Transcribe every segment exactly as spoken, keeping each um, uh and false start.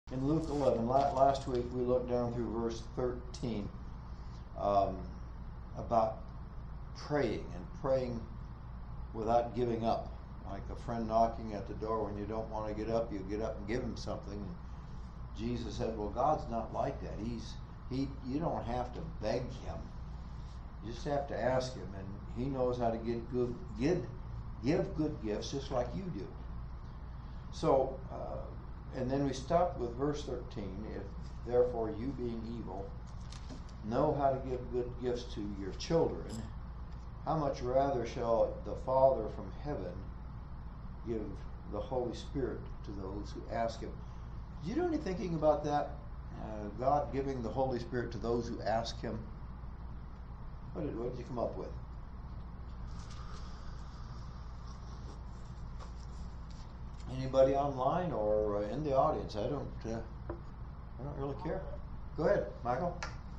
In Luke eleven, last week we looked down through verse thirteen um, about praying and praying without giving up. Like a friend knocking at the door, when you don't want to get up, you get up and give him something. And Jesus said, well, God's not like that. He's he. You don't have to beg him. You just have to ask him, and he knows how to get good, give, give good gifts just like you do. So, uh, and then we stopped with verse thirteen. If therefore you being evil know how to give good gifts to your children, how much rather shall the Father from heaven give the Holy Spirit to those who ask him? Did you do any thinking about that? Uh, God giving the Holy Spirit to those who ask him? What did, what did you come up with? Anybody online or uh, in the audience? I don't. Uh, I don't really care. Go ahead, Michael.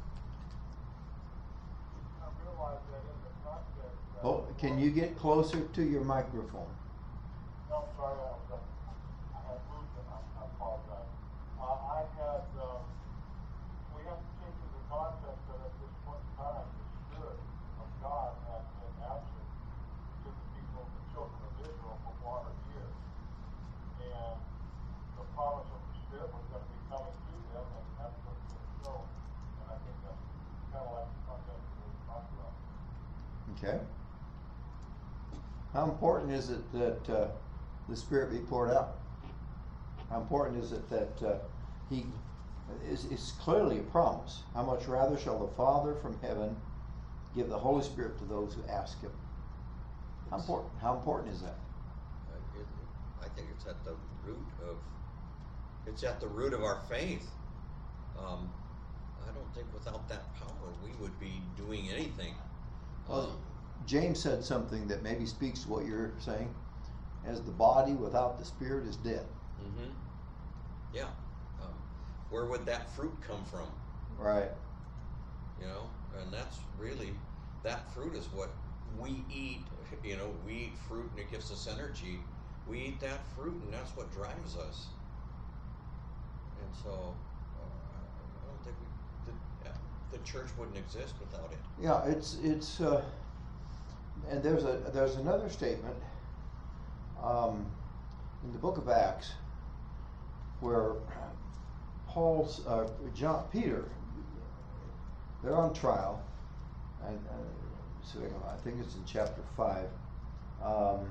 I realize that in the context. Uh, Oh, can you get closer to your microphone? No, I'm sorry, I was. Uh, I had moved and I, I apologize. Uh, I had. Um, we have to take into context that at this point in time, the Spirit of God had been absent to the people, the children of Israel, for four hundred years. And the promise of the Spirit was going to be coming to them, and that's what it's going to show. And I think that's kind of like the context of what we're talking about. Okay. How important is it that uh, the Spirit be poured out? How important is it that uh, He is it's clearly a promise? How much rather shall the Father from heaven give the Holy Spirit to those who ask Him? How important? How important is that? Uh, it, I think it's at the root of it's at the root of our faith. Um, I don't think without that power we would be doing anything. Well, Um, James said something that maybe speaks to what you're saying. As the body without the Spirit is dead. Mm-hmm. Yeah. Um, where would that fruit come from? Right. You know, and that's really, that fruit is what we eat. You know, we eat fruit and it gives us energy. We eat that fruit and that's what drives us. And so, uh, I don't think we, the, the church wouldn't exist without it. Yeah, it's it's uh, and there's a there's another statement um, in the book of Acts where Paul's uh, John Peter, they're on trial, and uh, so I think it's in chapter five. Um,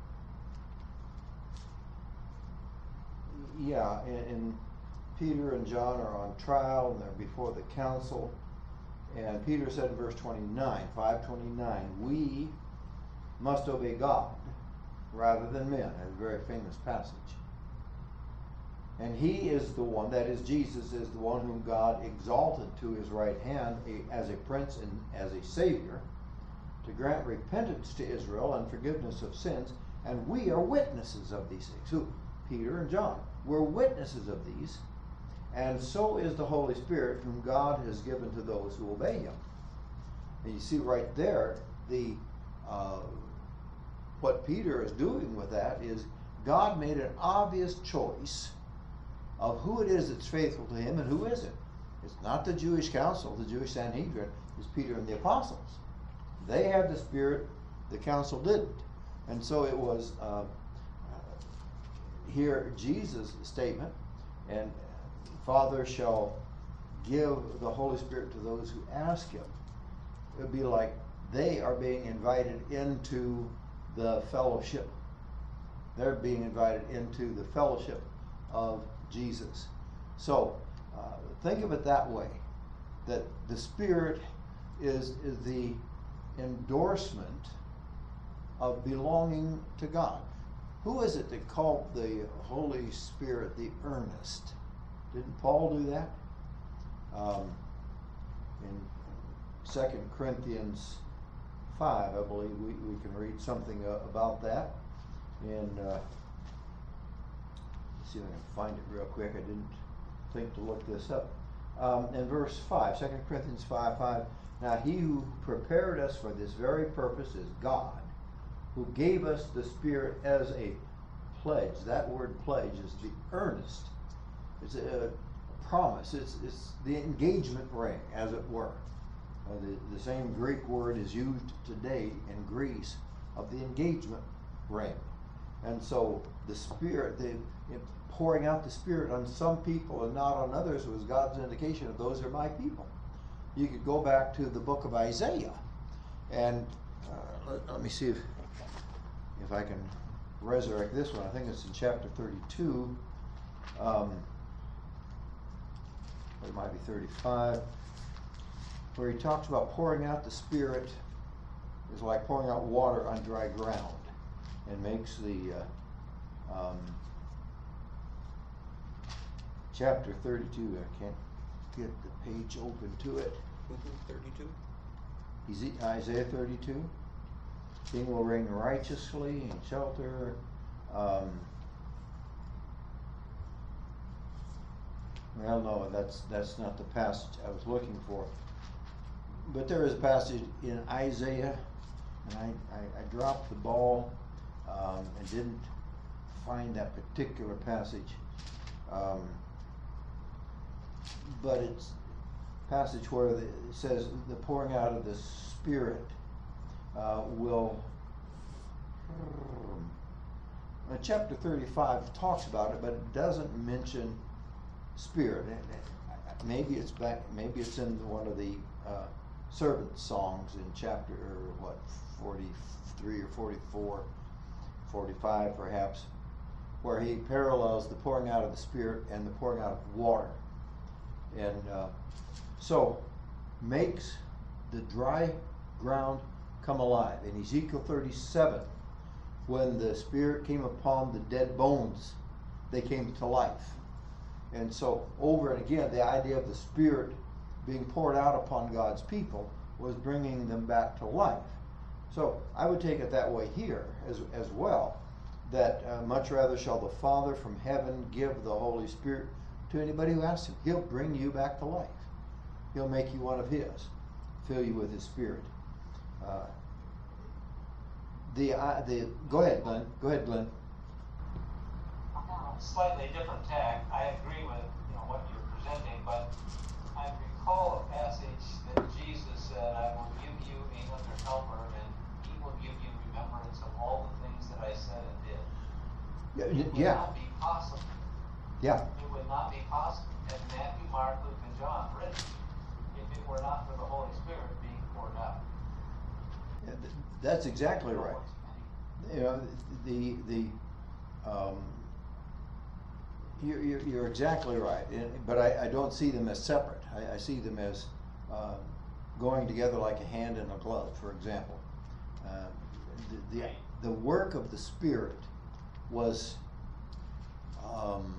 yeah, and, and Peter and John are on trial, and they're before the council. And Peter said in verse twenty-nine, five twenty-nine, we must obey God rather than men. A very famous passage. And he is the one, that is, Jesus is the one whom God exalted to his right hand a, as a prince and as a savior, to grant repentance to Israel and forgiveness of sins. And we are witnesses of these things. Who? Peter and John. We're witnesses of these. And so is the Holy Spirit, whom God has given to those who obey him. And you see right there, the uh, what Peter is doing with that is God made an obvious choice of who it is that's faithful to him and who isn't. It's not the Jewish council, the Jewish Sanhedrin. It's Peter and the apostles. They had the Spirit, the council didn't. And so it was uh, here Jesus' statement, and Father shall give the Holy Spirit to those who ask him. It would be like they are being invited into the fellowship. They're being invited into the fellowship of Jesus. So uh, think of it that way, that the Spirit is, is the endorsement of belonging to God. Who is it that called the Holy Spirit the earnest? Didn't Paul do that? Um, in Second Corinthians five, I believe we, we can read something uh, about that. In, uh, let's see if I can find it real quick. I didn't think to look this up. Um, in verse five, Second Corinthians five, five, now he who prepared us for this very purpose is God, who gave us the Spirit as a pledge. That word pledge is the earnest it's a, a promise. It's it's the engagement ring, as it were. Uh, the the same Greek word is used today in Greece of the engagement ring, and so the Spirit, the it, pouring out the Spirit on some people and not on others was God's indication of those are my people. You could go back to the book of Isaiah, and uh, let, let me see if if I can resurrect this one. I think it's in chapter thirty-two. Um, it might be thirty-five, where he talks about pouring out the Spirit is like pouring out water on dry ground, and makes the uh, um, chapter thirty-two. I can't get the page open to it. thirty-two? Is it Isaiah thirty-two? King will reign righteously and shelter. Um, well, no, that's that's not the passage I was looking for. But there is a passage in Isaiah, and I, I, I dropped the ball um, and didn't find that particular passage. Um, but it's a passage where the, it says the pouring out of the Spirit uh, will. Uh, chapter thirty-five talks about it, but it doesn't mention Spirit. Maybe it's back. Maybe it's in one of the uh, servant songs in chapter or what forty-three or forty-four, forty-five perhaps, where he parallels the pouring out of the Spirit and the pouring out of water, and uh, so makes the dry ground come alive. In Ezekiel thirty-seven, when the Spirit came upon the dead bones, they came to life. And so over and again, the idea of the Spirit being poured out upon God's people was bringing them back to life. So I would take it that way here as, as well, that uh, much rather shall the Father from heaven give the Holy Spirit to anybody who asks him. He'll bring you back to life. He'll make you one of his, fill you with his Spirit. Uh, the uh, the go ahead, Glenn. Go ahead, Glenn. Slightly different tack. I agree with you know what you're presenting, but I recall a passage that Jesus said, "I will give you another helper, and he will give you remembrance of all the things that I said and did." Yeah. It would yeah. not be possible. Yeah. It would not be possible, as Matthew, Mark, Luke, and John written, if it were not for the Holy Spirit being poured out. Yeah, th- that's exactly right. You know, the the um, you're, you're you're exactly right. And, but I, I don't see them as separate. I, I see them as uh, going together like a hand and a glove. For example, uh, the, the the work of the Spirit was um,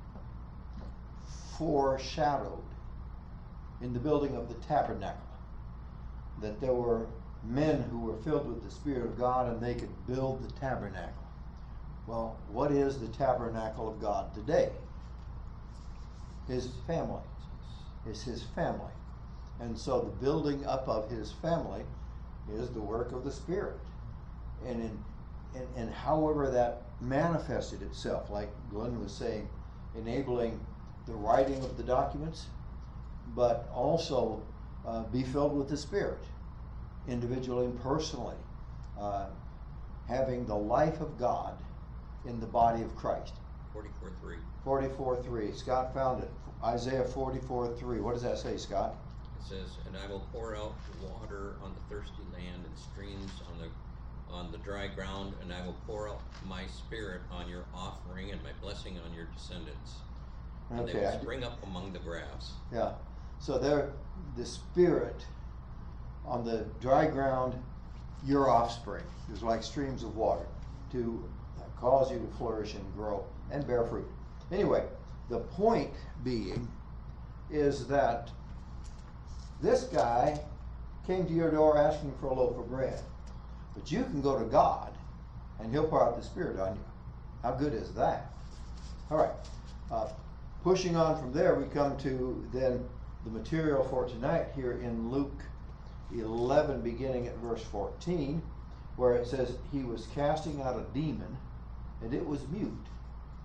foreshadowed in the building of the tabernacle. That there were men who were filled with the Spirit of God and they could build the tabernacle. Well, what is the tabernacle of God today? His family. It's his family. And so the building up of his family is the work of the Spirit. And in and, and however that manifested itself, like Glenn was saying, enabling the writing of the documents, but also uh, be filled with the Spirit, individually and personally, uh, having the life of God in the body of Christ. forty-four three. forty-four three. Scott found it. Isaiah forty-four three. What does that say, Scott? It says, "And I will pour out water on the thirsty land and streams on the on the dry ground, and I will pour out my Spirit on your offering and my blessing on your descendants. And Okay, they I will d- spring up among the grass." Yeah. So there, the Spirit on the dry ground, your offspring, is like streams of water to cause you to flourish and grow and bear fruit. Anyway, the point being is that this guy came to your door asking for a loaf of bread. But you can go to God and he'll pour out the Spirit on you. How good is that? All right. Uh, pushing on from there, we come to then the material for tonight here in Luke eleven, beginning at verse fourteen, where it says, "He was casting out a demon, and it was mute.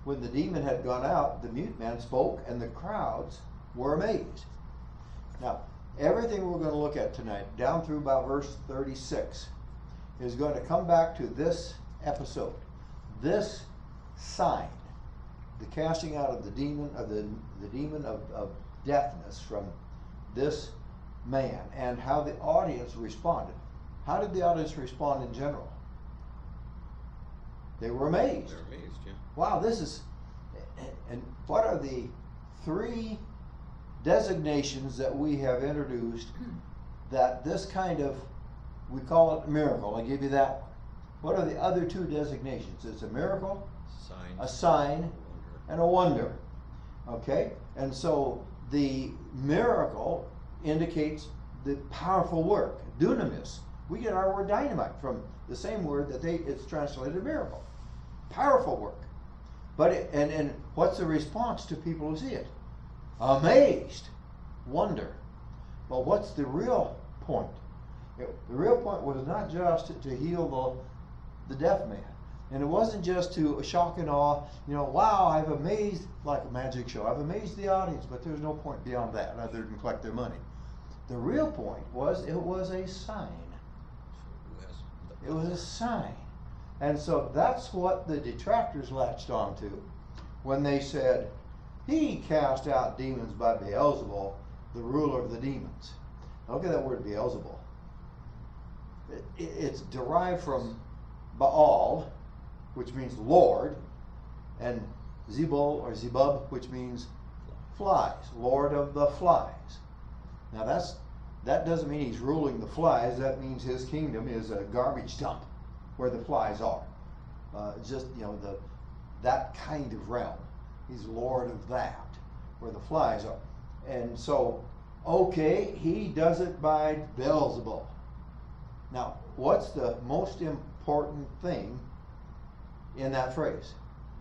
when the demon had gone out, the mute man spoke, and the crowds were amazed. Now, everything we're going to look at tonight, down through about verse thirty-six, is going to come back to this episode. This sign, the casting out of the demon of the, the demon of, of deafness from this man, and how the audience responded. How did the audience respond in general? They were amazed. They're amazed, yeah. Wow, this is, and what are the three designations that we have introduced that this kind of, we call it a miracle. I give you that one. What are the other two designations? It's a miracle, Sign. a sign, Wonder. and a wonder. Okay? And so the miracle indicates the powerful work, dunamis. We get our word dynamite from the same word that they it's translated miracle. Powerful work. But it, and, and what's the response to people who see it? Amazed. Wonder. But what's the real point? It, the real point was not just to, to heal the, the deaf man. And it wasn't just to shock and awe, you know, wow, I've amazed, like a magic show, I've amazed the audience, but there's no point beyond that other than collect their money. The real point was it was a sign. Who has the It was a sign. And so that's what the detractors latched onto when they said, he cast out demons by Beelzebul, the ruler of the demons. Now look at that word Beelzebul. It, it, it's derived from Baal, which means Lord, and Zebul or Zebub, which means flies, Lord of the flies. Now that's that doesn't mean he's ruling the flies. That means his kingdom is a garbage dump where the flies are. Uh, just you know the that kind of realm. He's Lord of that, where the flies are. And so, okay, he does it by Beelzebul. Now, what's the most important thing in that phrase?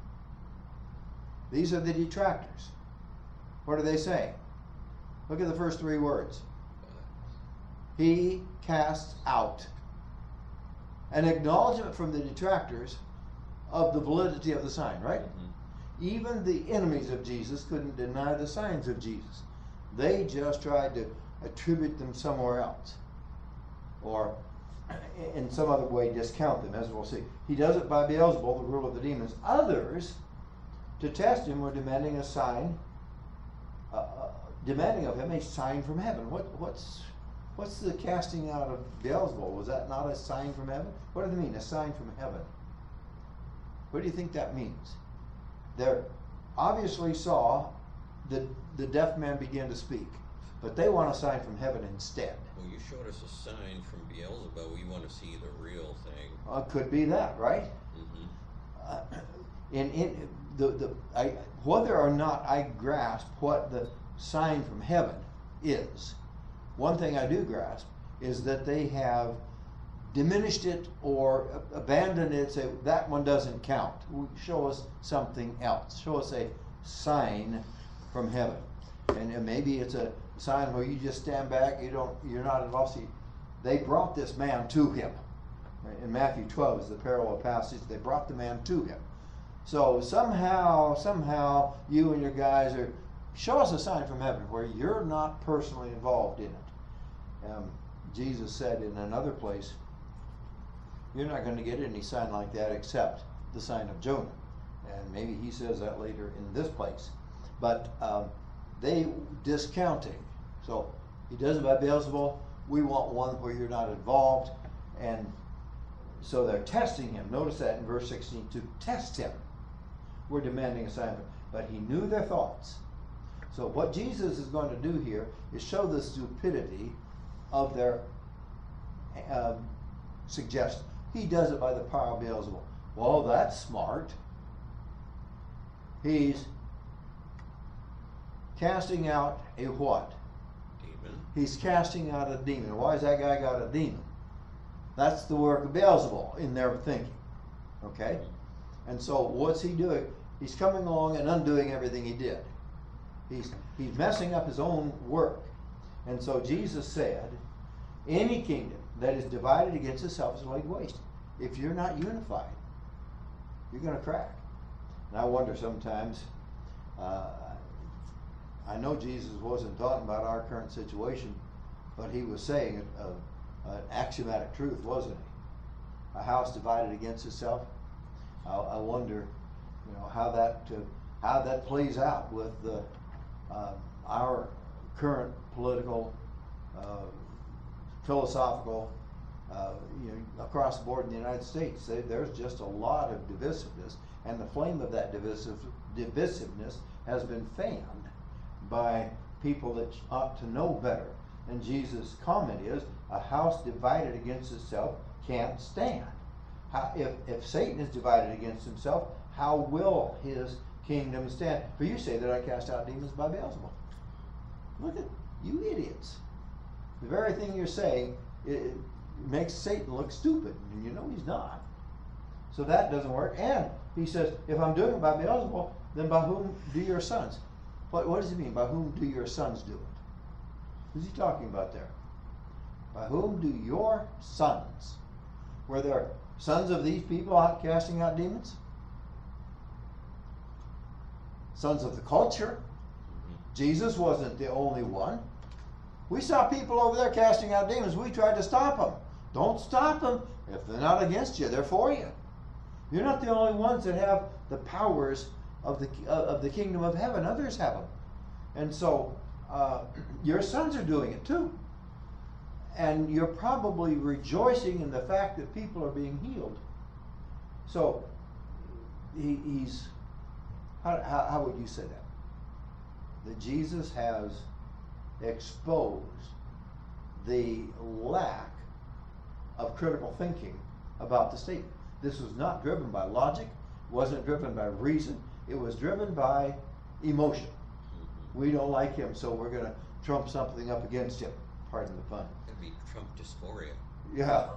These are the detractors. What are they saying? Look at the first three words. He casts out. An acknowledgement from the detractors of the validity of the sign, right? Mm-hmm. Even the enemies of Jesus couldn't deny the signs of Jesus. They just tried to attribute them somewhere else, or in some other way discount them, as we'll see. He does it by Beelzebul, the ruler of the demons. Others, to test him, were demanding a sign, uh, uh, demanding of him a sign from heaven. What, what's, what's the casting out of Beelzebul? Was that not a sign from heaven? What do they mean, a sign from heaven? What do you think that means? They obviously saw the, the deaf man begin to speak, but they want a sign from heaven instead. Well, you showed us a sign from Beelzebub. We want to see the real thing. Uh, could be that, right? Mm-hmm. Uh, in in the the I, whether or not I grasp what the sign from heaven is, one thing I do grasp is that they have diminished it or abandoned it. Say that one doesn't count. Show us something else. Show us a sign from heaven, and, and maybe it's a sign where you just stand back. You don't. You're not involved. See, they brought this man to him. In Matthew twelve is the parallel passage. They brought the man to him. So somehow, somehow, you and your guys are show us a sign from heaven where you're not personally involved in it. Um, Jesus said in another place, you're not going to get any sign like that except the sign of Jonah. And maybe he says that later in this place. But um, they discounting. So he does it by Beelzebul. We want one where you're not involved. And so they're testing him. Notice that in verse sixteen, to test him. We're demanding a sign. But he knew their thoughts. So what Jesus is going to do here is show the stupidity of their um, suggestion. He does it by the power of Beelzebul. Well, that's smart. He's casting out a what? Demon. He's casting out a demon. Why has that guy got a demon? That's the work of Beelzebul in their thinking. Okay? And so what's he doing? He's coming along and undoing everything he did. He's, he's messing up his own work. And so Jesus said, any kingdom that is divided against itself is laid waste. If you're not unified, you're going to crack. And I wonder sometimes, uh, I know Jesus wasn't talking about our current situation, but he was saying a, a, an axiomatic truth, wasn't he? A house divided against itself. I, I wonder, you know, how that uh, how that plays out with the, uh, our current political, uh, philosophical, uh, you know, across the board in the United States. There, there's just a lot of divisiveness, and the flame of that divisive, divisiveness has been fanned by people that ought to know better. And Jesus' comment is, a house divided against itself can't stand. How, if, if Satan is divided against himself, how will his kingdom stand? For you say that I cast out demons by Beelzebub. Look at you idiots. The very thing you're saying, it, it makes Satan look stupid, and you know he's not. So that doesn't work. And he says, if I'm doing it by Beelzebub, then by whom do your sons? What, what does he mean? By whom do your sons do it? Who's he talking about there? By whom do your sons? Were there sons of these people out casting out demons? Sons of the culture. Jesus wasn't the only one. We saw people over there casting out demons. We tried to stop them. Don't stop them. If they're not against you, they're for you. You're not the only ones that have the powers of the uh, of the kingdom of heaven. Others have them. And so uh, your sons are doing it too. And you're probably rejoicing in the fact that people are being healed. So he, he's, how, how, how would you say that? That Jesus has exposed the lack of critical thinking about the statement. This was not driven by logic, wasn't driven by reason, it was driven by emotion. We don't like him, so we're going to trump something up against him. Pardon the pun. It'd be Trump dysphoria. Yeah.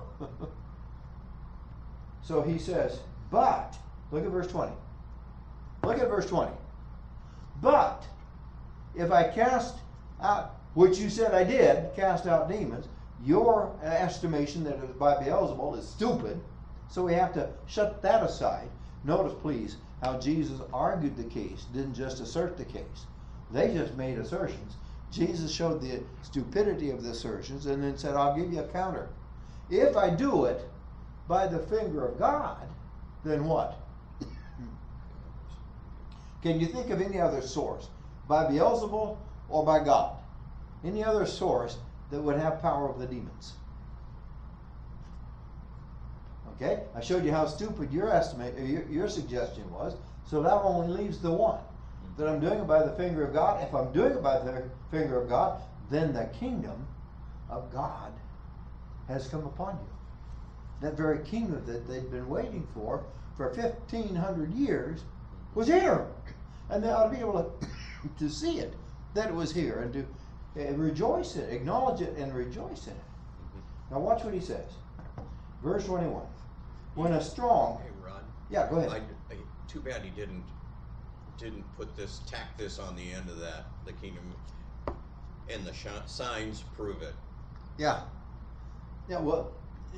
So he says, but, look at verse twenty. Look at verse twenty. But, if I cast out, which you said I did, cast out demons, your estimation that it was by Beelzebul is stupid, so we have to shut that aside. Notice, please, how Jesus argued the case, didn't just assert the case. They just made assertions. Jesus showed the stupidity of the assertions and then said, I'll give you a counter. If I do it by the finger of God, then what? Can you think of any other source? By Beelzebul or by God? Any other source that would have power over the demons? Okay, I showed you how stupid your estimate, your, your suggestion was, so that only leaves the one. That I'm doing it by the finger of God. If I'm doing it by the finger of God, then the kingdom of God has come upon you. That very kingdom that they'd been waiting for for fifteen hundred years was here. And they ought to be able to, to see it, that it was here, and to uh, rejoice in it, acknowledge it and rejoice in it. Mm-hmm. Now watch what he says. Verse twenty-one. When a strong... Hey, Ron. Yeah, go ahead. I, I, too bad he didn't didn't put this, tack this on the end of that, the kingdom, and the sh signs prove it. Yeah. Yeah, well,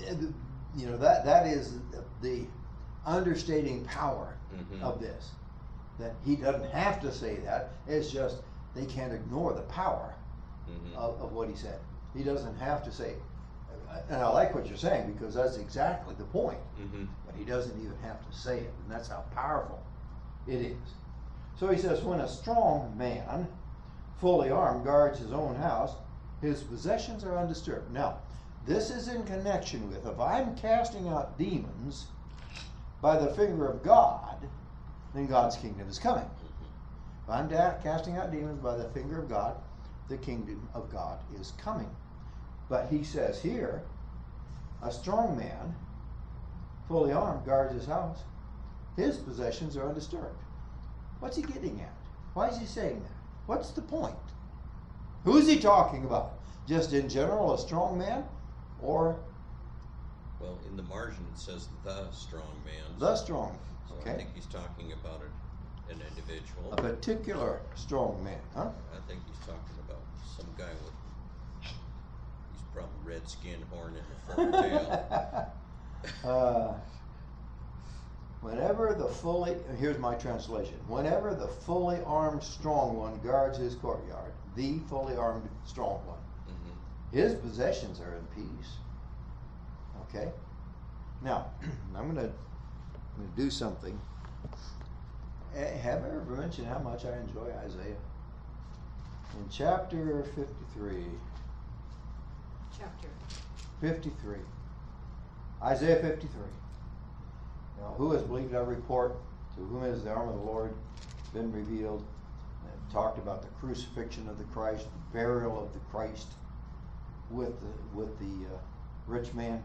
you know, that that is the understating power mm-hmm. of this. That he doesn't have to say that. It's just they can't ignore the power mm-hmm. of, of what he said. He doesn't have to say, and I like what you're saying because that's exactly the point. Mm-hmm. But he doesn't even have to say it, and that's how powerful it is. So he says, when a strong man, fully armed, guards his own house, his possessions are undisturbed. Now, this is in connection with, if I'm casting out demons by the finger of God, then God's kingdom is coming. If I'm casting out demons by the finger of God, the kingdom of God is coming. But he says here, a strong man, fully armed, guards his house. His possessions are undisturbed. What's he getting at? Why is he saying that? What's the point? Who's he talking about? Just in general, a strong man? Or? Well, in the margin it says the strong man. The strong man. So Okay. I think he's talking about it, an individual. A particular strong man, huh? I think he's talking about some guy with, he's probably red skin, horn, and a forked tail. uh, Whenever the fully, here's my translation, whenever the fully armed strong one guards his courtyard, the fully armed strong one, Mm-hmm. his possessions are in peace. Okay? Now, I'm gonna, I'm gonna do something. Eh, Have I ever mentioned how much I enjoy Isaiah? In chapter fifty-three, Chapter. fifty-three, Isaiah fifty-three. Now, who has believed our report? To whom has the arm of the Lord been revealed? It talked about the crucifixion of the Christ, the burial of the Christ with the, with the uh, rich man.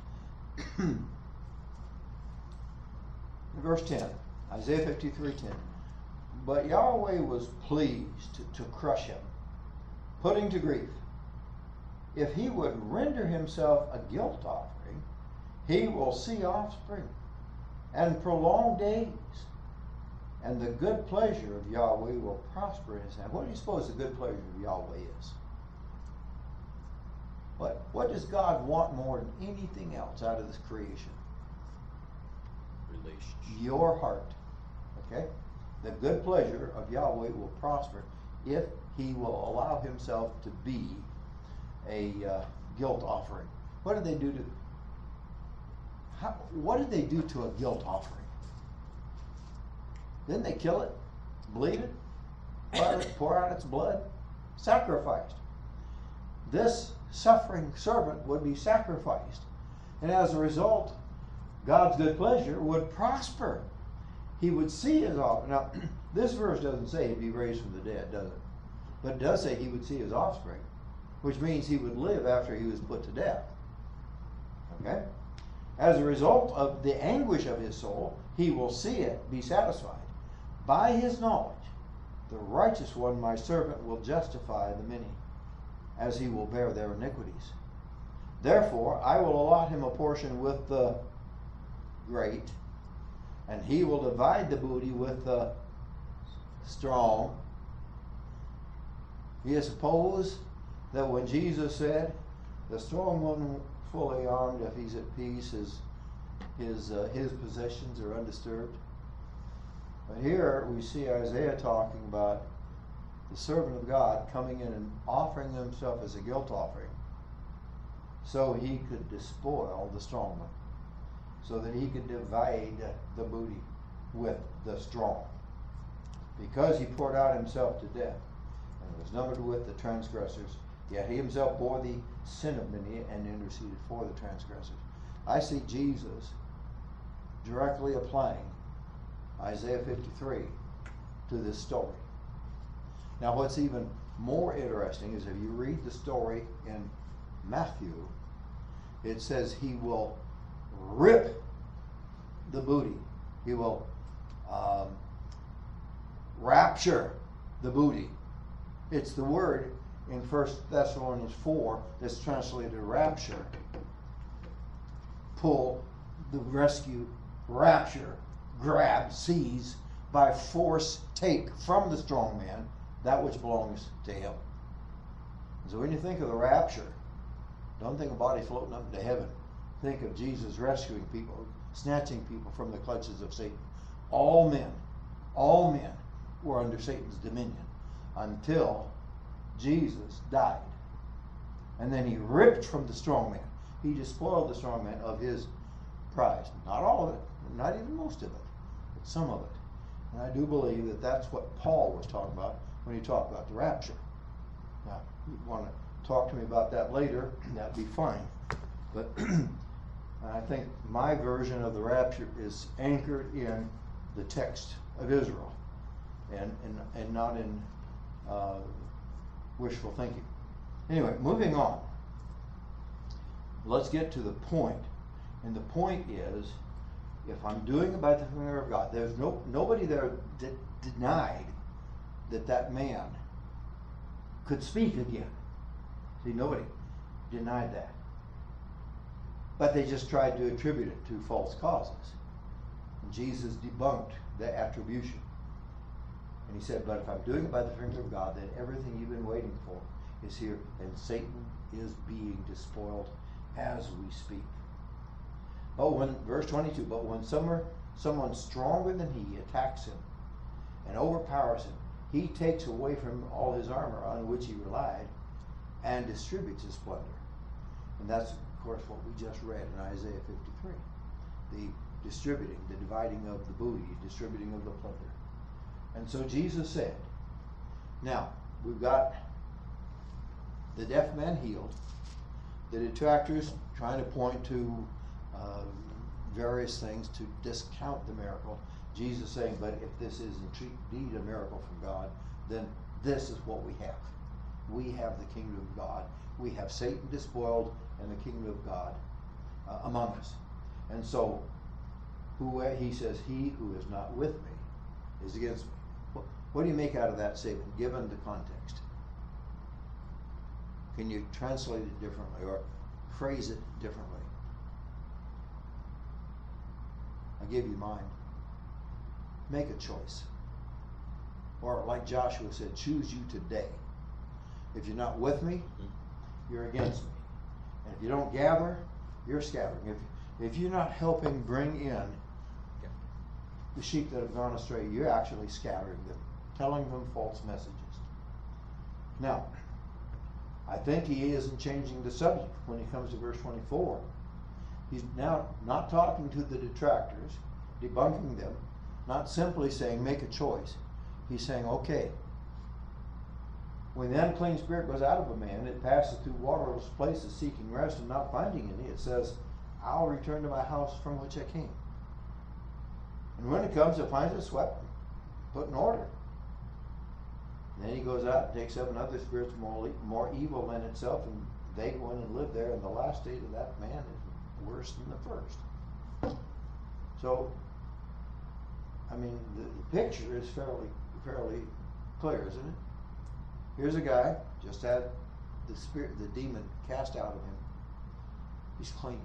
Verse ten, Isaiah fifty-three ten. But Yahweh was pleased to, to crush him, putting to grief. If he would render himself a guilt offering, he will see offspring and prolong days, and the good pleasure of Yahweh will prosper in his hand. What do you suppose the good pleasure of Yahweh is? What, what does God want more than anything else out of this creation? Relationship. Your heart. Okay? The good pleasure of Yahweh will prosper if he will allow himself to be a uh, guilt offering. What did they do to how, what did they do to a guilt offering? Didn't they kill it? Bleed it? Pour, pour out its blood? Sacrificed. This suffering servant would be sacrificed. And as a result, God's good pleasure would prosper. He would see his offspring. Now, this verse doesn't say he'd be raised from the dead, does it? But it does say he would see his offspring, which means he would live after he was put to death. Okay? As a result of the anguish of his soul, he will see it, be satisfied. By his knowledge, the righteous one, my servant, will justify the many, as he will bear their iniquities. Therefore, I will allot him a portion with the great, and he will divide the booty with the strong. Do you suppose that when Jesus said, the strong one fully armed, if he's at peace, his, his, uh, his possessions are undisturbed? But here we see Isaiah talking about the servant of God coming in and offering himself as a guilt offering so he could despoil the strong one, so that he could divide the booty with the strong. Because he poured out himself to death and was numbered with the transgressors, yet he himself bore the sin of many and interceded for the transgressors. I see Jesus directly applying Isaiah fifty-three to this story. Now, what's even more interesting is if you read the story in Matthew, it says he will rip the booty. He will um, rapture the booty. It's the word in First Thessalonians four that's translated rapture. Pull, the rescue, rapture, grab, seize, by force take from the strong man that which belongs to him. So when you think of the rapture, don't think of body floating up into heaven. Think of Jesus rescuing people, snatching people from the clutches of Satan. All men, all men were under Satan's dominion until Jesus died. And then he ripped from the strong man. He despoiled the strong man of his prize. Not all of it, not even most of it, but some of it. And I do believe that that's what Paul was talking about when he talked about the rapture. Now, if you want to talk to me about that later, that'd be fine. But I think my version of the rapture is anchored in the text of Israel and, and, and not in uh, wishful thinking. Anyway, moving on. Let's get to the point. And the point is, if I'm doing it by the finger of God, there's no nobody there that denied that that man could speak again. See, nobody denied that. But they just tried to attribute it to false causes. And Jesus debunked the attribution. And he said, but if I'm doing it by the finger of God, then everything you've been waiting for is here. And Satan is being despoiled as we speak. But when, verse twenty-two, but when summer someone stronger than he attacks him and overpowers him, he takes away from him all his armor on which he relied and distributes his plunder. And that's, of course, what we just read in Isaiah fifty-three. The distributing, the dividing of the booty, distributing of the plunder. And so Jesus said, now, we've got the deaf man healed, the detractors trying to point to uh, various things to discount the miracle. Jesus saying, but if this is indeed a miracle from God, then this is what we have. We have the kingdom of God. We have Satan despoiled and the kingdom of God uh, among us. And so, who he says, he who is not with me is against me. What, what do you make out of that statement, given the context? Can you translate it differently or phrase it differently? I'll give you mine. Make a choice. Or like Joshua said, choose you today. If you're not with me, you're against me. And if you don't gather, you're scattering. If, if you're not helping bring in the sheep that have gone astray, you're actually scattering them, telling them false messages. Now, I think he isn't changing the subject when he comes to verse twenty-four. He's now not talking to the detractors, debunking them, not simply saying make a choice. He's saying, okay, when the unclean spirit goes out of a man, it passes through waterless places seeking rest and not finding any. It says, I'll return to my house from which I came. And when it comes, it finds it swept, put in order. And then he goes out and takes seven other spirits more, more evil than itself, and they go in and live there, and the last state of that man is worse than the first. So, I mean, the, the picture is fairly, fairly clear, isn't it? Here's a guy, just had the spirit, the demon cast out of him. He's clean.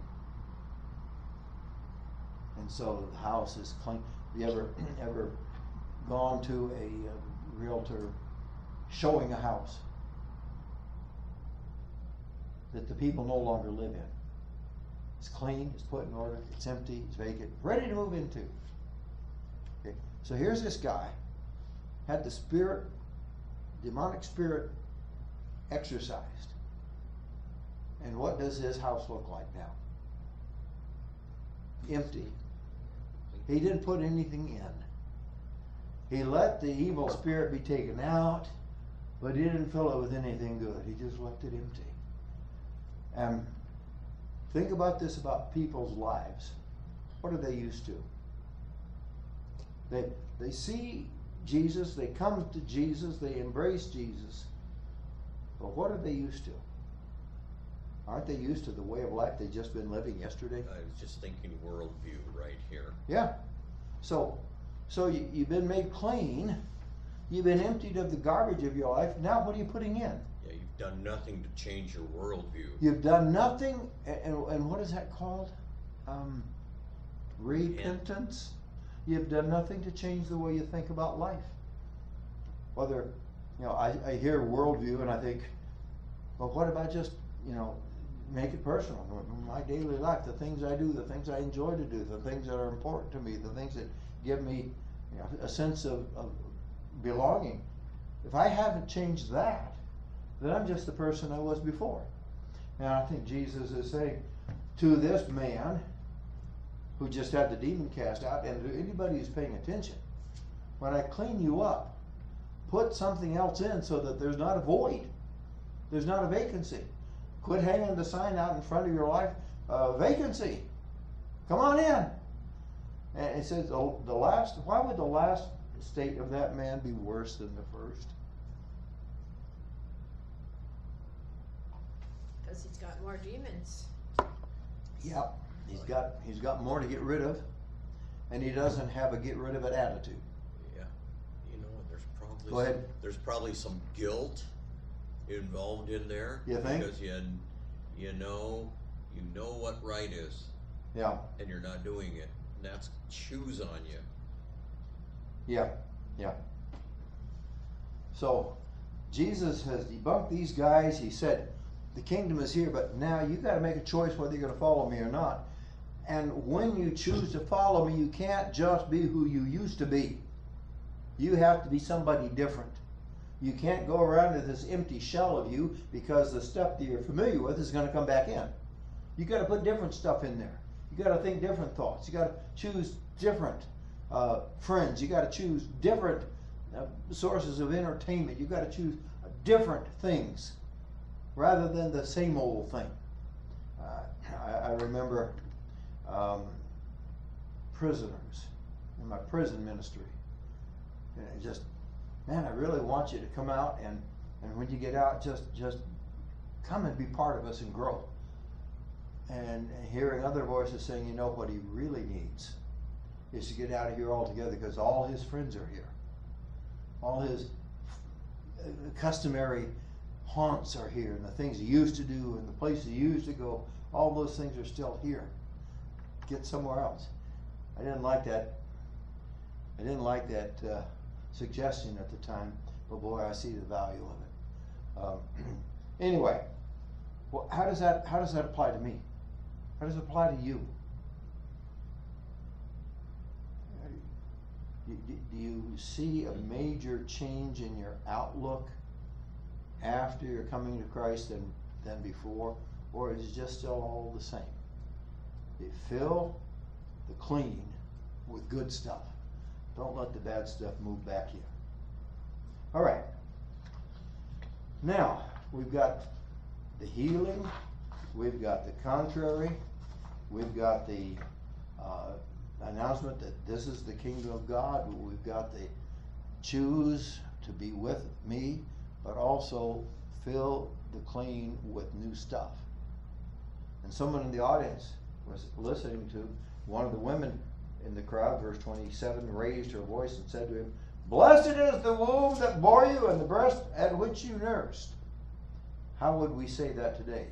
And so the house is clean. Have you ever, ever gone to a, a realtor showing a house that the people no longer live in? It's clean, it's put in order, it's empty, it's vacant, ready to move into. Okay. So here's this guy, had the spirit, demonic spirit exorcised. And what does his house look like now? Empty. He didn't put anything in. He let the evil spirit be taken out, but he didn't fill it with anything good. He just left it empty. And think about this about people's lives. What are they used to? They, they see Jesus, they come to Jesus, they embrace Jesus, but what are they used to? Aren't they used to the way of life they've just been living yesterday? I was just thinking worldview right here. Yeah. So, so you, you've been made clean, you've been emptied of the garbage of your life, now what are you putting in? Yeah, you've done nothing to change your worldview. You've done nothing, and, and what is that called? Um, repentance. You've done nothing to change the way you think about life. Whether, you know, I, I hear worldview and I think, well, what about just, you know, make it personal. My daily life, the things I do, the things I enjoy to do, the things that are important to me, the things that give me, you know, a sense of, of belonging. If I haven't changed that, then I'm just the person I was before. And I think Jesus is saying to this man who just had the demon cast out, and to anybody who's paying attention, when I clean you up, put something else in so that there's not a void, there's not a vacancy. Quit hanging the sign out in front of your life, uh, vacancy. Come on in. And it says the, the last, why would the last state of that man be worse than the first? Because he's got more demons. Yep. He's got, he's got more to get rid of, and he doesn't have a get rid of it attitude. Yeah. You know what, there's probably Go ahead. Some, there's probably some guilt involved in there. You think? Because you, you know, you know what right is. Yeah. And you're not doing it. And that's chews on you. Yeah. Yeah. So, Jesus has debunked these guys. He said, the kingdom is here, but now you got to make a choice whether you're going to follow me or not. And when you choose to follow me, you can't just be who you used to be. You have to be somebody different. You can't go around with this empty shell of you, because the stuff that you're familiar with is going to come back in. You got to put different stuff in there. You got to think different thoughts. You got to choose different uh, friends. You got to choose different uh, sources of entertainment. You got to choose different things rather than the same old thing. Uh, I, I remember um, prisoners in my prison ministry. And it just, man, I really want you to come out, and, and when you get out, just just come and be part of us and grow. And hearing other voices saying, you know, what he really needs is to get out of here altogether, because all his friends are here. All his customary haunts are here, and the things he used to do, and the places he used to go, all those things are still here. Get somewhere else. I didn't like that. I didn't like that uh, suggestion at the time, but boy, I see the value of it. Um, anyway, well, how does that how does that apply to me? How does it apply to you? Do, do you see a major change in your outlook after you're coming to Christ than than before, or is it just still all the same? You fill the clean with good stuff. Don't let the bad stuff move back here. All right. Now, we've got the healing, we've got the contrary, we've got the uh, announcement that this is the kingdom of God, we've got the choose to be with me, but also fill the clean with new stuff. And someone in the audience was listening to one of the women in the crowd, verse twenty-seven, raised her voice and said to him, "Blessed is the womb that bore you and the breast at which you nursed." How would we say that today?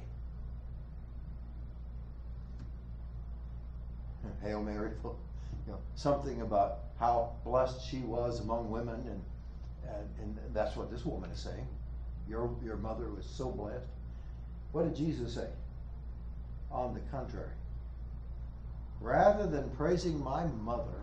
Hail Mary, you know, something about how blessed she was among women, and, and and that's what this woman is saying. Your your mother was so blessed. What did Jesus say? On the contrary, rather than praising my mother,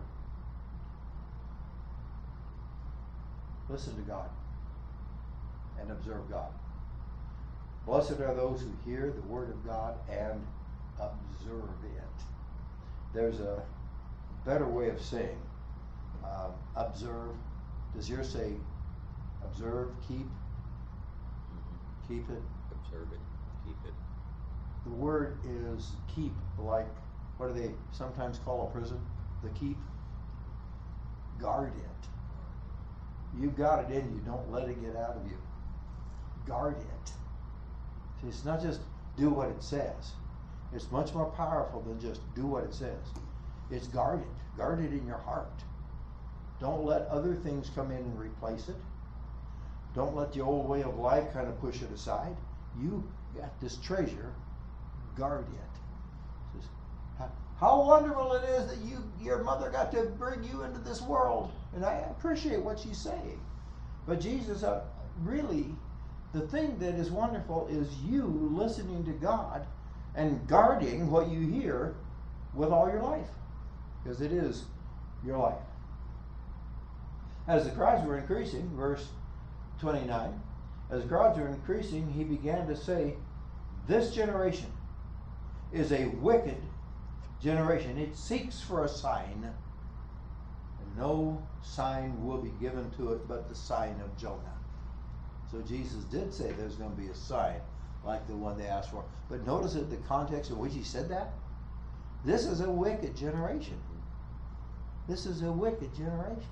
listen to God and observe God. Blessed are those who hear the word of God and observe it. There's a better way of saying um, observe. Does yours say observe, keep? Mm-hmm. Keep it? Observe it, keep it. The word is keep, like, what do they sometimes call a prison? The keep. Guard it. You've got it in you. Don't let it get out of you. Guard it. See, it's not just do what it says. It's much more powerful than just do what it says. It's guard it. Guard it in your heart. Don't let other things come in and replace it. Don't let the old way of life kind of push it aside. You got this treasure. Guard it. It says, how wonderful it is that you, your mother got to bring you into this world. And I appreciate what she's saying. But Jesus, uh, really, the thing that is wonderful is you listening to God and guarding what you hear with all your life. Because it is your life. As the crowds were increasing, verse twenty-nine, as the crowds were increasing, he began to say, this generation is a wicked generation. It seeks for a sign, and no sign will be given to it but the sign of Jonah. So Jesus did say there's going to be a sign like the one they asked for. But notice that the context in which he said that. This is a wicked generation. This is a wicked generation.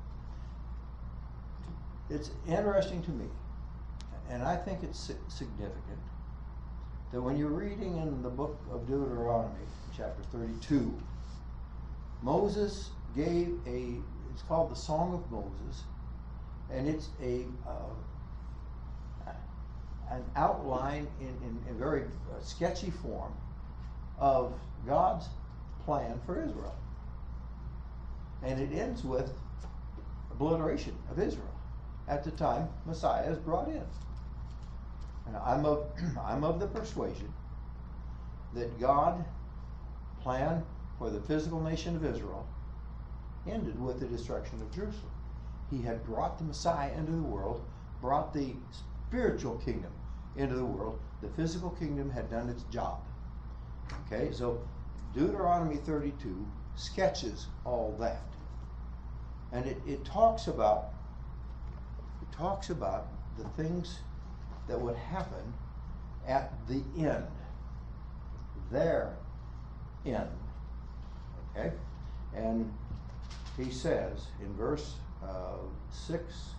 It's interesting to me, and I think it's significant, that when you're reading in the book of Deuteronomy, chapter thirty-two, Moses gave a, it's called the Song of Moses, and it's a uh, an outline in, in, in very uh, sketchy form of God's plan for Israel. And it ends with obliteration of Israel at the time Messiah is brought in. And I'm of, I'm of the persuasion that God planned for the physical nation of Israel ended with the destruction of Jerusalem. He had brought the Messiah into the world, brought the spiritual kingdom into the world. The physical kingdom had done its job. Okay, so Deuteronomy thirty-two sketches all that. And it, it talks about it talks about the things that would happen at the end. Their end. Okay? And he says in verse uh, six,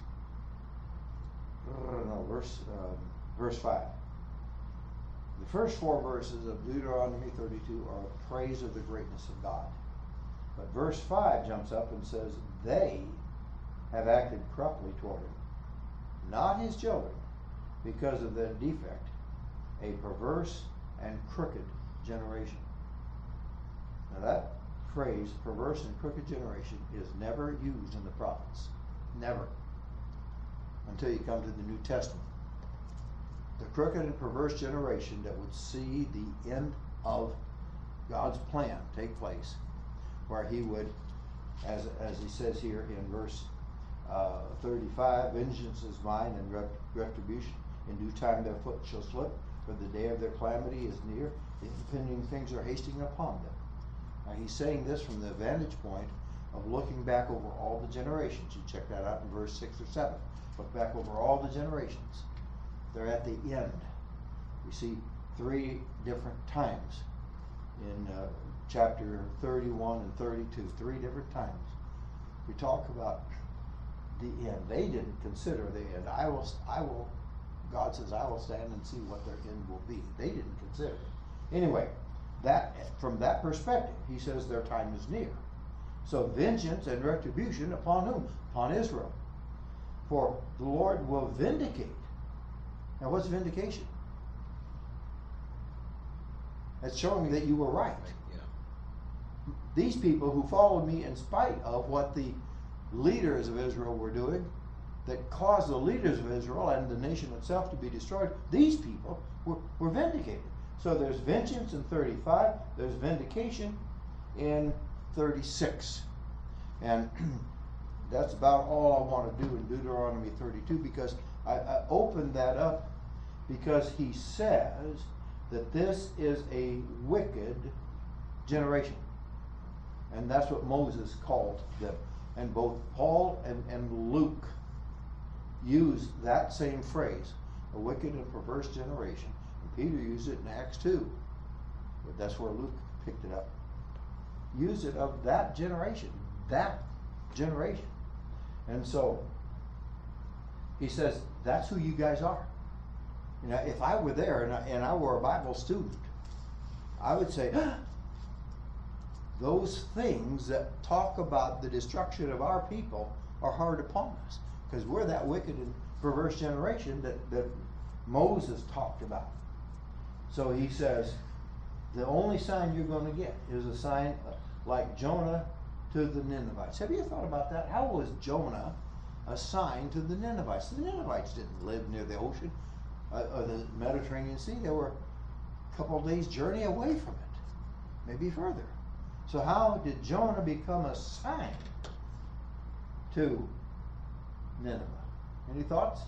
no, verse um, verse five. The first four verses of Deuteronomy thirty-two are a praise of the greatness of God. But verse five jumps up and says, they have acted corruptly toward him, not his children, because of their defect, a perverse and crooked generation. Now that phrase, perverse and crooked generation, is never used in the prophets. Never. Until you come to the New Testament. The crooked and perverse generation that would see the end of God's plan take place, where he would, as, as he says here in verse uh, thirty-five, vengeance is mine and ret- retribution. In due time their foot shall slip, for the day of their calamity is near. The impending things are hasting upon them. Now he's saying this from the vantage point of looking back over all the generations. You check that out in verse six or seven. Look back over all the generations. They're at the end. We see three different times in uh, chapter thirty-one and thirty-two. Three different times. We talk about the end. They didn't consider the end. I will, I will, God says, I will stand and see what their end will be. They didn't consider it. Anyway, that from that perspective, he says their time is near. So vengeance and retribution upon whom? Upon Israel. For the Lord will vindicate. Now what's vindication? That's showing that you were right. Yeah. These people who followed me in spite of what the leaders of Israel were doing, that caused the leaders of Israel and the nation itself to be destroyed, these people were, were vindicated. So there's vengeance in thirty-five, there's vindication in thirty-six. And that's about all I want to do in Deuteronomy thirty-two, because I, I opened that up because he says that this is a wicked generation. And that's what Moses called them. And both Paul and, and Luke use that same phrase, a wicked and perverse generation. And Peter used it in Acts two. But that's where Luke picked it up. Used it of that generation. That generation. And so he says, that's who you guys are. You know, if I were there and I, and I were a Bible student, I would say, ah, those things that talk about the destruction of our people are hard upon us, because we're that wicked and perverse generation that, that Moses talked about. So he says, the only sign you're going to get is a sign like Jonah to the Ninevites. Have you thought about that? How was Jonah a sign to the Ninevites? The Ninevites didn't live near the ocean uh, or the Mediterranean Sea. They were a couple of days' journey away from it, maybe further. So how did Jonah become a sign to Nineveh? Any thoughts?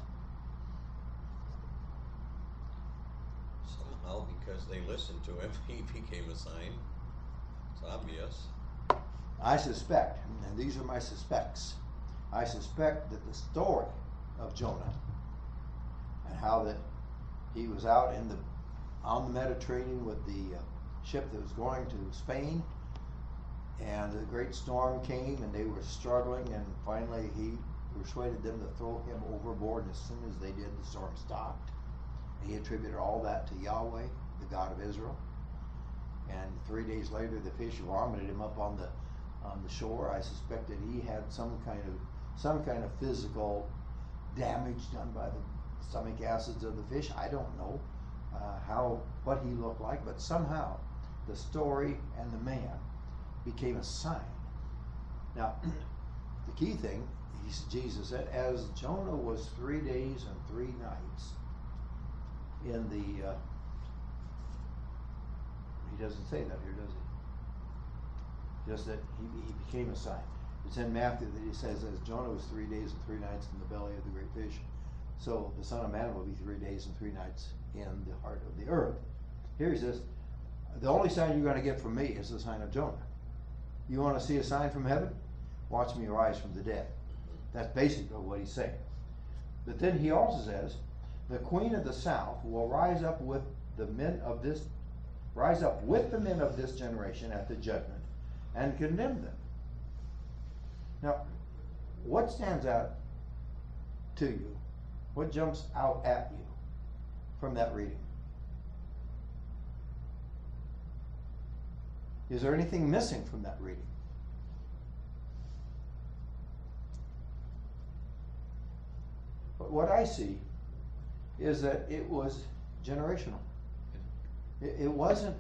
Somehow, because they listened to him, he became a sign. It's obvious. I suspect, and these are my suspects, I suspect that the story of Jonah and how that he was out in the on the Mediterranean with the uh, ship that was going to Spain, and the great storm came and they were struggling, and finally he persuaded them to throw him overboard, and as soon as they did, the storm stopped. He attributed all that to Yahweh, the God of Israel. And three days later, the fish vomited him up on the on the shore. I suspect that he had some kind of some kind of physical damage done by the stomach acids of the fish. I don't know uh, how what he looked like, but somehow the story and the man became a sign. Now, the key thing, he, Jesus said, as Jonah was three days and three nights in the, uh, he doesn't say that here, does he? just that he, he became a sign. It's in Matthew that he says, as Jonah was three days and three nights in the belly of the great fish, so the Son of Man will be three days and three nights in the heart of the earth. Here he says, the only sign you're going to get from me is the sign of Jonah. You want to see a sign from heaven? Watch me rise from the dead. That's basically what he's saying. But then he also says, the queen of the south will rise up with the men of this, rise up with the men of this generation at the judgment and condemn them. Now, what stands out to you? What jumps out at you from that reading? Is there anything missing from that reading? But what I see is that it was generational. It, it wasn't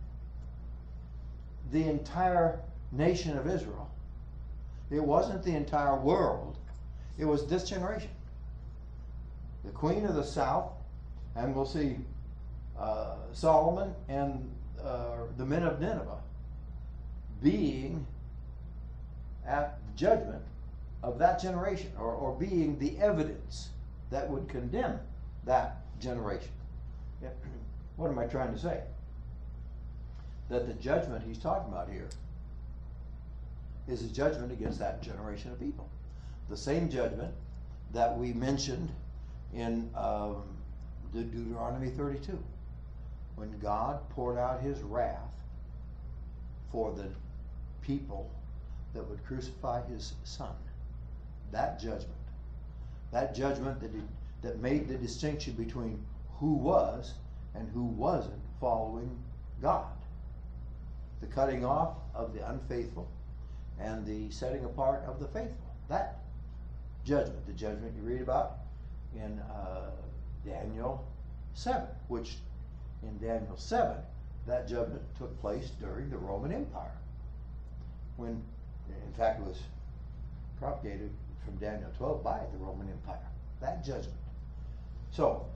the entire nation of Israel. It wasn't the entire world. It was this generation. The queen of the south, and we'll see uh, Solomon and uh, the men of Nineveh being at the judgment of that generation, or, or being the evidence that would condemn that generation. Yeah. What am I trying to say? That the judgment he's talking about here is a judgment against that generation of people. The same judgment that we mentioned in um, De- Deuteronomy thirty-two, when God poured out his wrath for the people that would crucify his son. That judgment. That judgment that, did, that made the distinction between who was and who wasn't following God. The cutting off of the unfaithful and the setting apart of the faithful. That judgment, the judgment you read about in uh, Daniel seven, which in Daniel seven, that judgment took place during the Roman Empire. When, in fact, it was propagated from Daniel twelve by the Roman Empire. That judgment. So,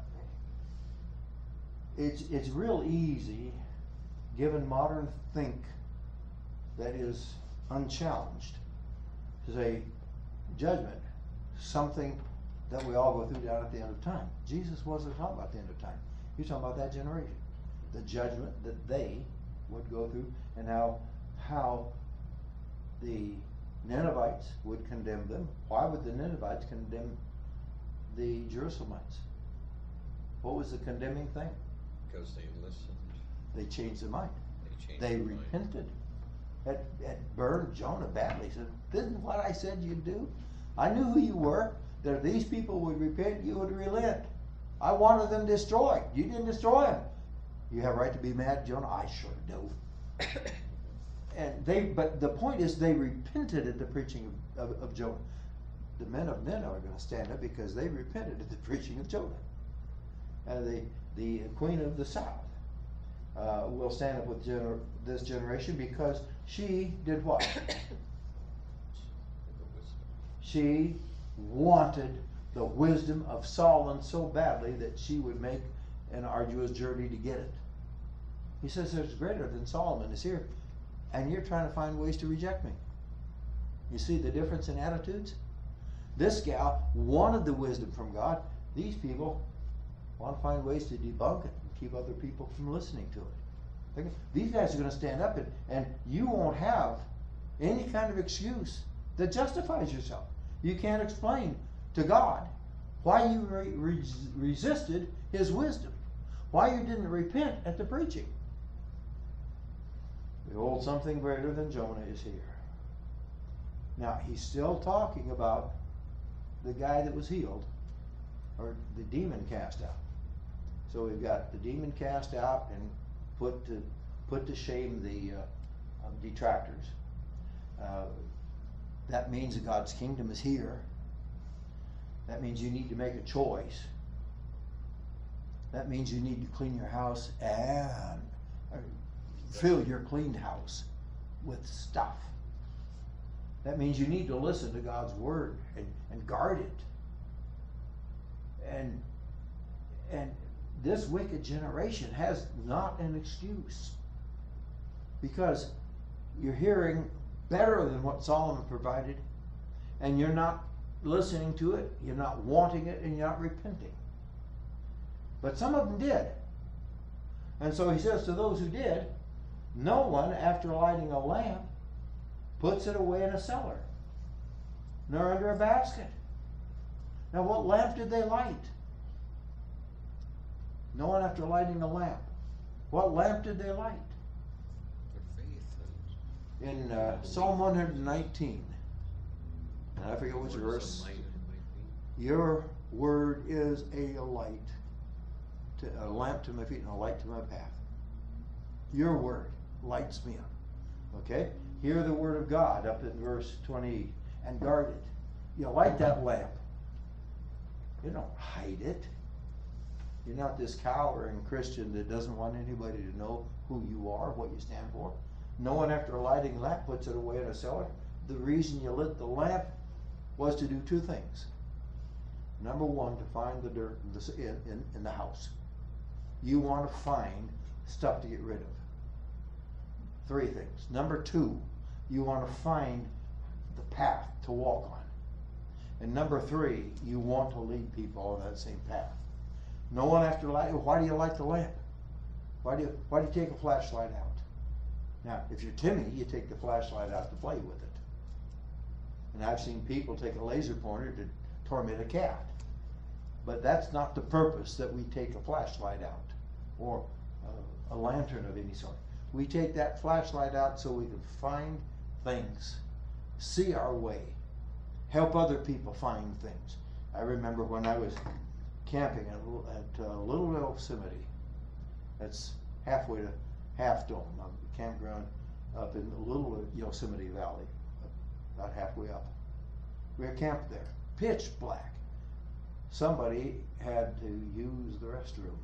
it's, it's real easy, given modern think that is unchallenged, to say judgment, something that we all go through down at the end of time. Jesus wasn't talking about the end of time. He was talking about that generation. The judgment that they would go through, and how how the Ninevites would condemn them. Why would the Ninevites condemn the Jerusalemites? What was the condemning thing? Because they listened. They changed their mind. They changed They their mind. repented. It, it burned Jonah badly. He said, "Isn't what I said you'd do? I knew who you were. That if these people would repent, you would relent. I wanted them destroyed. You didn't destroy them. You have a right to be mad, Jonah? I sure do." And they, but the point is, they repented at the preaching of, of, of Jonah. The men of Nineveh are going to stand up because they repented at the preaching of Jonah. And the the queen of the south uh, will stand up with gener- this generation because she did what? She wanted the wisdom of Solomon so badly that she would make an arduous journey to get it. He says, there's greater than Solomon is here, and you're trying to find ways to reject me. You see the difference in attitudes? This gal wanted the wisdom from God. These people want to find ways to debunk it and keep other people from listening to it. These guys are going to stand up, and, and you won't have any kind of excuse that justifies yourself. You can't explain to God why you re- re- resisted his wisdom, why you didn't repent at the preaching. Behold, something greater than Jonah is here. Now, he's still talking about the guy that was healed, or the demon cast out. So we've got the demon cast out and put to put to shame the uh, um, detractors. Uh, that means that God's kingdom is here. That means you need to make a choice. That means you need to clean your house and uh, fill your cleaned house with stuff. That means you need to listen to God's word and, and guard it. And and this wicked generation has not an excuse, because you're hearing better than what Solomon provided, and you're not listening to it, you're not wanting it, and you're not repenting. But some of them did. And so he says to those who did, no one, after lighting a lamp, puts it away in a cellar, nor under a basket. Now, what lamp did they light? No one, after lighting a lamp. What lamp did they light? Their faith. In uh, Psalm one nineteen, and I forget which verse, your word is a light, to, a lamp to my feet and a light to my path. Your word lights me up. Okay? Hear the word of God up in verse twenty, and guard it. You light that lamp. You don't hide it. You're not this cowering Christian that doesn't want anybody to know who you are, what you stand for. No one, after lighting a lamp, puts it away in a cellar. The reason you lit the lamp was to do two things. Number one, to find the dirt in the, in, in, in the house. You want to find stuff to get rid of. Three things. Number two, you want to find the path to walk on. And number three, you want to lead people on that same path. No one, after light, why do you light the lamp? Why do you, why do you take a flashlight out? Now, if you're Timmy, you take the flashlight out to play with it. And I've seen people take a laser pointer to torment a cat. But that's not the purpose that we take a flashlight out, or a, a lantern of any sort. We take that flashlight out so we can find things, see our way, help other people find things. I remember when I was camping at, at uh, Little Yosemite. That's halfway to Half Dome, a campground up in the Little Yosemite Valley, about halfway up. We were camped there, pitch black. Somebody had to use the restroom.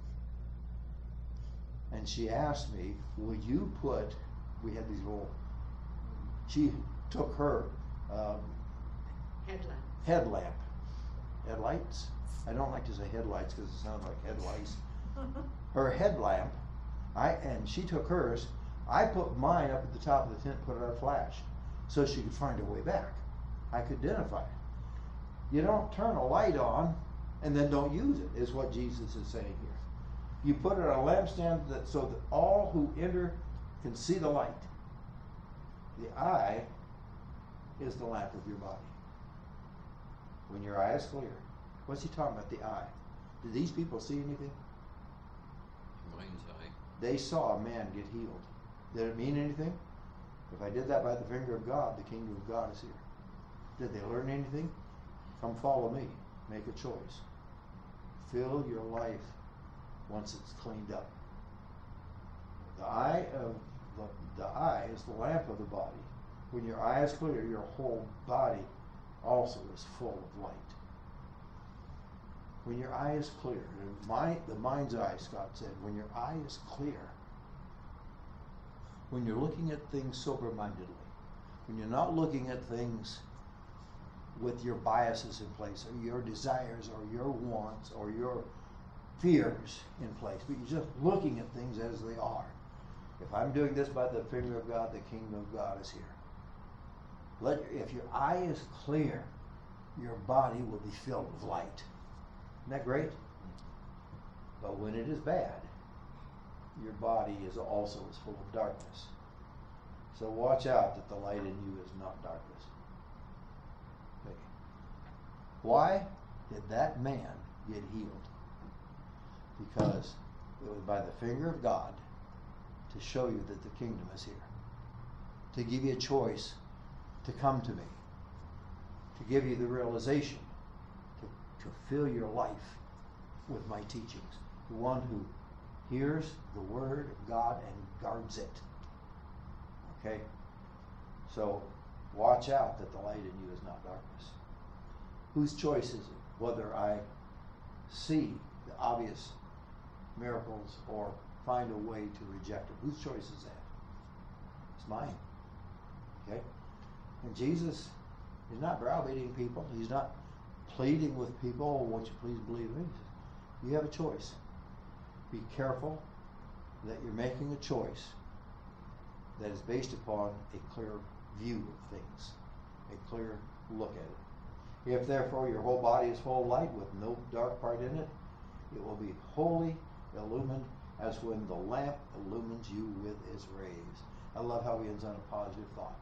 And she asked me, would you put, we had these little, she took her um, Headlamp. headlamp, headlights? I don't like to say headlights because it sounds like headlights. Her headlamp, I and she took hers. I put mine up at the top of the tent, put it on flash, so she could find her way back. I could identify it. You don't turn a light on and then don't use it, is what Jesus is saying here. You put it on a lampstand that, so that all who enter can see the light. The eye is the lamp of your body. When your eye is clear. What's he talking about, the eye? Did these people see anything? Mind's eye. They saw a man get healed. Did it mean anything? If I did that by the finger of God, the kingdom of God is here. Did they learn anything? Come follow me. Make a choice. Fill your life once it's cleaned up. The eye of the, the eye is the lamp of the body. When your eye is clear, your whole body also is full of light. When your eye is clear, the, mind, the mind's eye, Scott said, when your eye is clear, when you're looking at things sober-mindedly, when you're not looking at things with your biases in place, or your desires, or your wants, or your fears in place, but you're just looking at things as they are. If I'm doing this by the finger of God, the kingdom of God is here. Let, if your eye is clear, your body will be filled with light. Isn't that great? But when it is bad, your body is also is full of darkness. So watch out that the light in you is not darkness. Okay. Why did that man get healed? Because it was by the finger of God to show you that the kingdom is here. To give you a choice to come to me. To give you the realization to, to fill your life with my teachings. The one who hears the word of God and guards it. Okay? So watch out that the light in you is not darkness. Whose choice is it? Whether I see the obvious miracles or find a way to reject it. Whose choice is that? It's mine. Okay? And Jesus is not browbeating people. He's not pleading with people, oh, won't you please believe me? You have a choice. Be careful that you're making a choice that is based upon a clear view of things, a clear look at it. If therefore your whole body is full of light with no dark part in it, it will be wholly illumined as when the lamp illumines you with its rays. I love how he ends on a positive thought.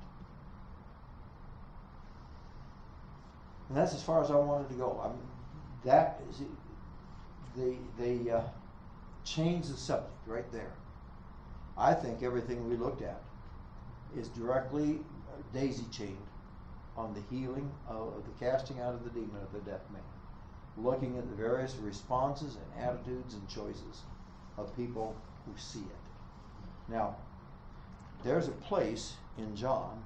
And that's as far as I wanted to go. I mean, that is, they, they uh, changed the subject right there. I think everything we looked at is directly daisy-chained on the healing of, of the casting out of the demon of the deaf man, looking at the various responses and attitudes and choices of people who see it. Now, there's a place in John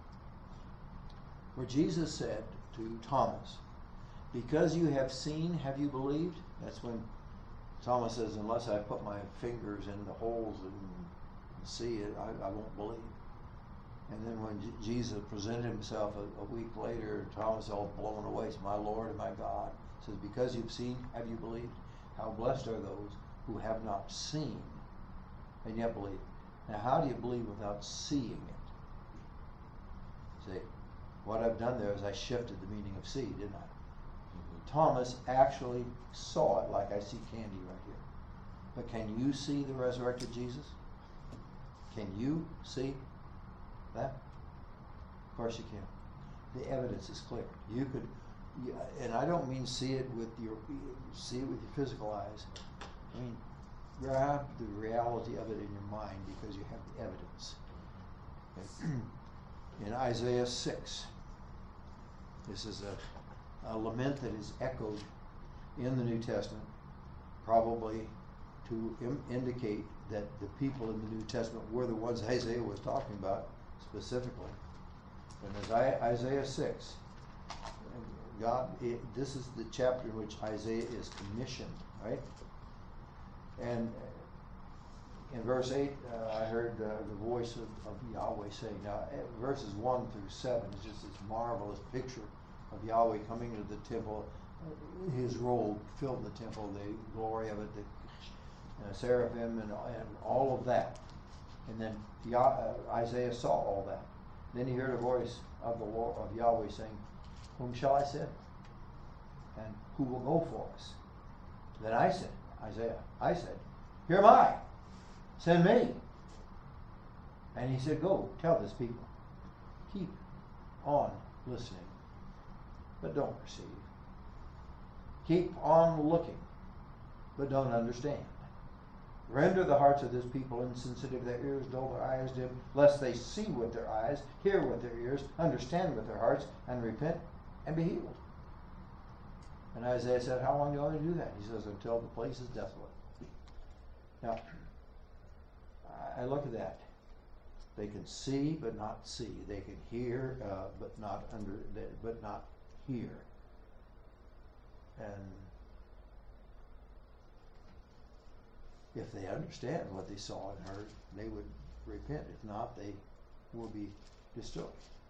where Jesus said to Thomas, because you have seen, have you believed? That's when Thomas says, unless I put my fingers in the holes and see it, I, I won't believe. And then when J- Jesus presented himself a, a week later, Thomas all blown away, said, my Lord and my God. Says, because you've seen, have you believed? How blessed are those who have not seen and yet believe. Now, how do you believe without seeing it? See, what I've done there is I shifted the meaning of see, didn't I? Mm-hmm. Thomas actually saw it like I see candy right here. But can you see the resurrected Jesus? Can you see that? Of course you can. The evidence is clear. You could, you, and I don't mean see it with your, see it with your physical eyes. I mean, grab the reality of it in your mind because you have the evidence. Okay. In Isaiah six, this is a, a lament that is echoed in the New Testament, probably to im- indicate that the people in the New Testament were the ones Isaiah was talking about specifically. And as I, Isaiah six, God, it, this is the chapter in which Isaiah is commissioned, right? And in verse eight, uh, I heard uh, the voice of, of Yahweh saying, now verses one through seven is just this marvelous picture of Yahweh coming into the temple. His robe filled the temple, the glory of it, the uh, seraphim and, and all of that. And then Yah, uh, Isaiah saw all that. Then he heard a voice of the Lord, of Yahweh saying, whom shall I send? And who will go for us? Then I said, Isaiah, I said, here am I, send me. And he said, go, tell this people, keep on listening, but don't perceive. Keep on looking, but don't understand. Render the hearts of this people insensitive, their ears dull, their eyes dim, lest they see with their eyes, hear with their ears, understand with their hearts, and repent and be healed. And Isaiah said, how long do you want me to do that? He says, until the place is desolate. Now, I look at that. They can see but not see. They can hear uh, but not under, but not hear. And if they understand what they saw and heard, they would repent. If not, they will be destroyed.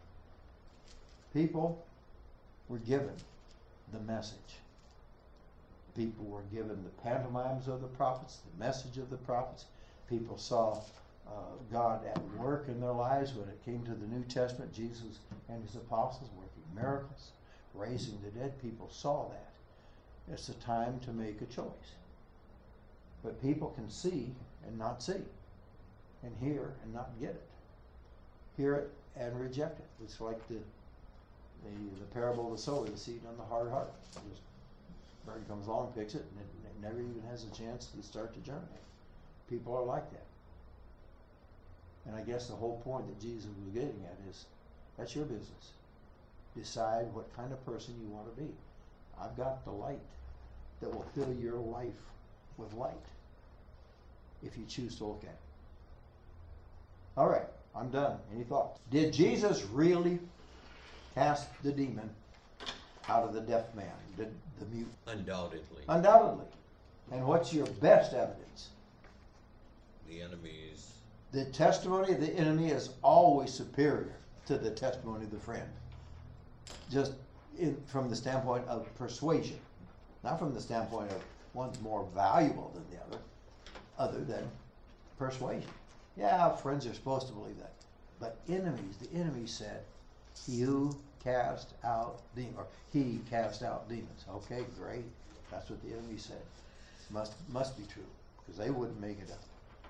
People were given the message. People were given the pantomimes of the prophets, the message of the prophets. People saw uh, God at work in their lives when it came to the New Testament. Jesus and his apostles working miracles, raising the dead. People saw that. It's a time to make a choice. But people can see and not see, and hear and not get it. Hear it and reject it. It's like the the, the parable of the sower, the seed on the hard heart. Just bird comes along, picks it, and it, it never even has a chance to start to germinate. People are like that. And I guess the whole point that Jesus was getting at is, that's your business. Decide what kind of person you want to be. I've got the light that will fill your life with light if you choose to look at it. All right, I'm done. Any thoughts? Did Jesus really cast the demon out of the deaf man, the, the mute? Undoubtedly. Undoubtedly. And what's your best evidence? The enemies. The testimony of the enemy is always superior to the testimony of the friend. Just in, from the standpoint of persuasion, not from the standpoint of one's more valuable than the other, other than persuasion. Yeah, friends are supposed to believe that. But enemies, the enemy said, you cast out demons, or he cast out demons. Okay, great. That's what the enemy said. Must must be true, because they wouldn't make it up.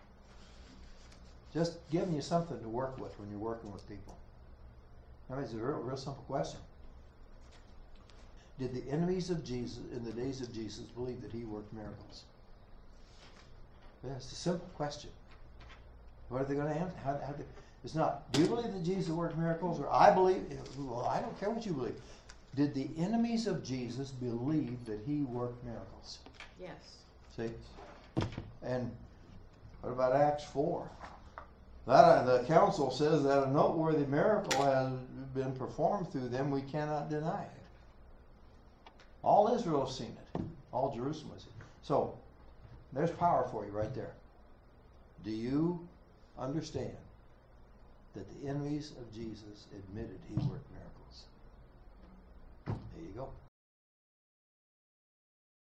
Just giving you something to work with when you're working with people. I mean, it's a real, real simple question. Did the enemies of Jesus in the days of Jesus believe that he worked miracles? Yeah, it's a simple question. What are they going to answer? How, how do, it's not, do you believe that Jesus worked miracles? Or I believe, well, I don't care what you believe. Did the enemies of Jesus believe that he worked miracles? Yes. See? And what about Acts four? That uh, the council says that a noteworthy miracle has been performed through them. We cannot deny it. All Israel has seen it. All Jerusalem has seen it. So, there's power for you right there. Do you understand that the enemies of Jesus admitted he worked miracles? There you go.